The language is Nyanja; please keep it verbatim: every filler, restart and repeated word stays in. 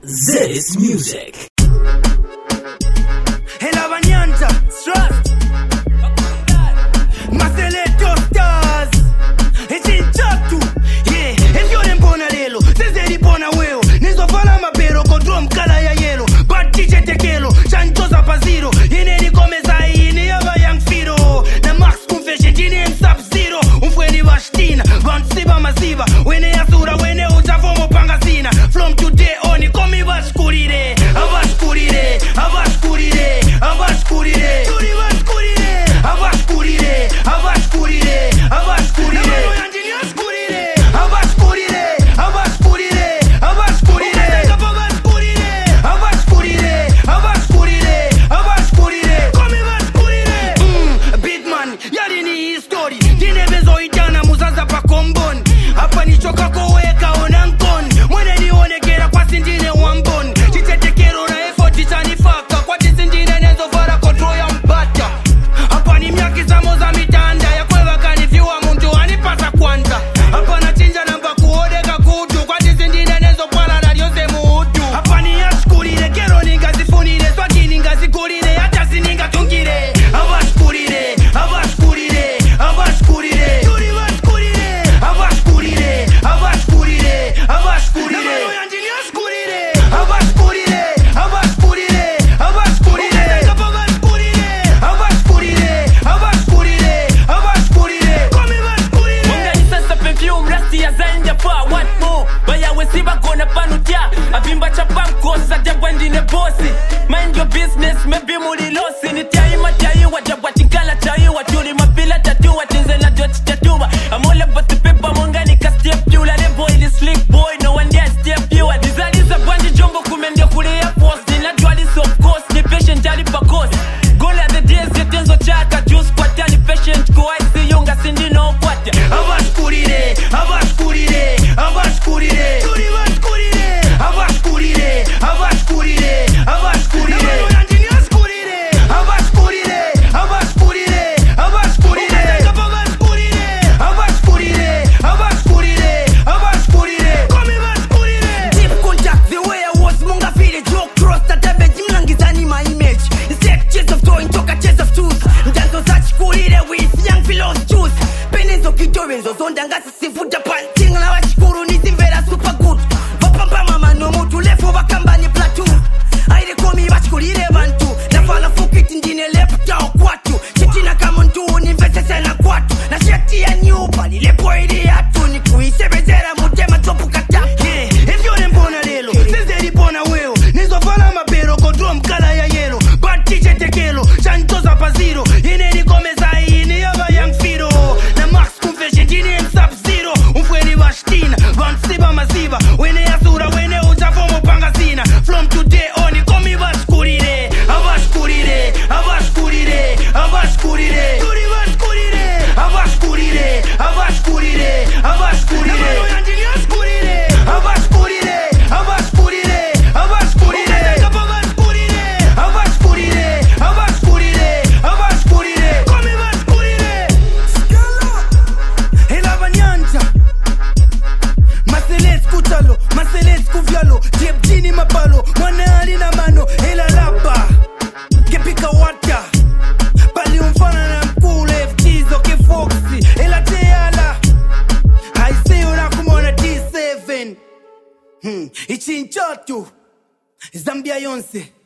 This music. En la bañanta, Strut Marceleto Stars E Chinchatu, yeah. E fiore in bonarelo, se se ripona weo Nizo fala mapero, con drum kala ya yelo Bad tiche tekelo, chanchosa pasiro Ineni come sai, ni yaba yang firo Na max confession, jini en sub-zero Umfweni bashtina, vansiba masiva Wene yasura, wene uchafomo pangasina From today on, komi bashkurire Abashkurire, abashkurire Abashkurire, turi bashkurire Abashkurire, abashkurire Abashkurire, namano yanjini ashkurire Abashkurire, abashkurire Abashkurire, abashkurire Abashkurire, abashkurire Abashkurire, komi bashkurire Mm, Bitman, yari ni history Dine bezo itana muzaza pa kombon Hapa nichoka koweka onankon Mwene nionekera kwa sindine wambon Chichete kero na effort itanifaka Kwa tisindine nezo fara control ya mbata Hapa ni miaki za moza mitanda Ya kwewa kanifiwa muntu anipasa kwanza Hapa na chinja namba kuodeka kutu Kwa tisindine nezo pala na liose muutu Hapa ni yashkurire kero ninga zifunire Swaki ninga zikurire hata sininga tungire Abashkurire, abashkurire, abashkurire Turi bashkurire, abashkurire, abashkurire, abashkurire Namano yanjini ashkurire Abashkurire, abashkurire, abashkurire Abashkurire, abashkurire, abashkurire Komi bashkurire Munganisa sa perfume rasti ya zanja fa what more Baya wesiba gona panutia Abimba chapa mkosa jabwa ndine bosi Mind your business maybe muri losi Nitia ima chaiwa jabwa chingala chaiwa Churi mapila tatua chinze na joti tatua I'm all about the paper mungani ka step you La the boy the slick boy no one dare step you Design is a bandi jumbo kumendia kule ya post Nina dualis of course ni patient jali pa cost Gola the days yetenzo chaka juice kwa tani patient kwa isi yunga sindi no kwate Abashkurire, abashkurire, abashkurire Turi bashkurire Abashkurire, abashkurire, abashkurire Namano yanjini ashkurire Abashkurire, abashkurire, abashkurire Abashkurire, abashkurire, abashkurire, abashkurire Komi bashkurire Deep contact, the way I was munga feel it joke cross that I bet you langizani my image Instead chase of throwing talk a chase of tooth Ndanzo zachkurire with young philos juice Penezo kitorenzo zonda ngasi sifuta pantinga na washkuru nizimvera super good Vapamba mama no mutu lefo wakambani platoon Aire komi bashkurire bantu Nafala fukiti ndine lepta okwatu Chitina kama ntu ninvese sena kwatu Na sheti ya nyupa lilepo ili hatu Ni kuisebezera mutema topu kata Yeah, if you're mbona lelo Sezeri pona weo Nizo fala mapero Kodro mkala ya yelo Bad tiche tekelo Chantoza pasiro Ineni kome sai Ini yaba yang firo Na max confession Jini en sub-zero Umfweni bashtina Vansiba masiva Wene yasura Wene uchafomo pangasina From today on Komi bashkurire Abashkurire Abashkurire Abashkurire Turi bashkurire Abashkurire Abashkurire Abashkurire Namano yanjini ashkurire Abashkurire Abashkurire Abashkurire Abashkurire Abashkurire Abashkurire Abashkurire Komi bashkurire En la bañanta Marcele escúchalo Marcele escuvialo Jeb jini mapalo Mwana alina mano Ela lapa Que pica wata Pali umfana na mkule Fchizo ke foxy Ela teala Haise unakumona D seven Hmm Ichinchatu Zambia yonse